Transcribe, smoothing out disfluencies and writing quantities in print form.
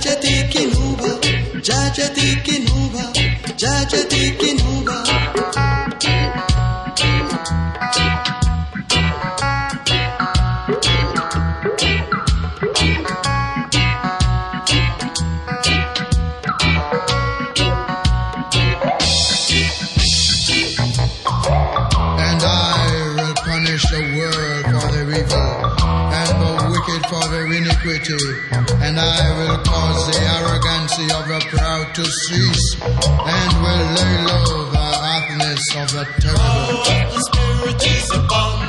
Jaja taking over, Jaja taking over, Jaja taking over. The world for their evil and the wicked for their iniquity, and I will cause the arrogancy of the proud to cease, and will lay low the hardness of the terrible. The Spirit is upon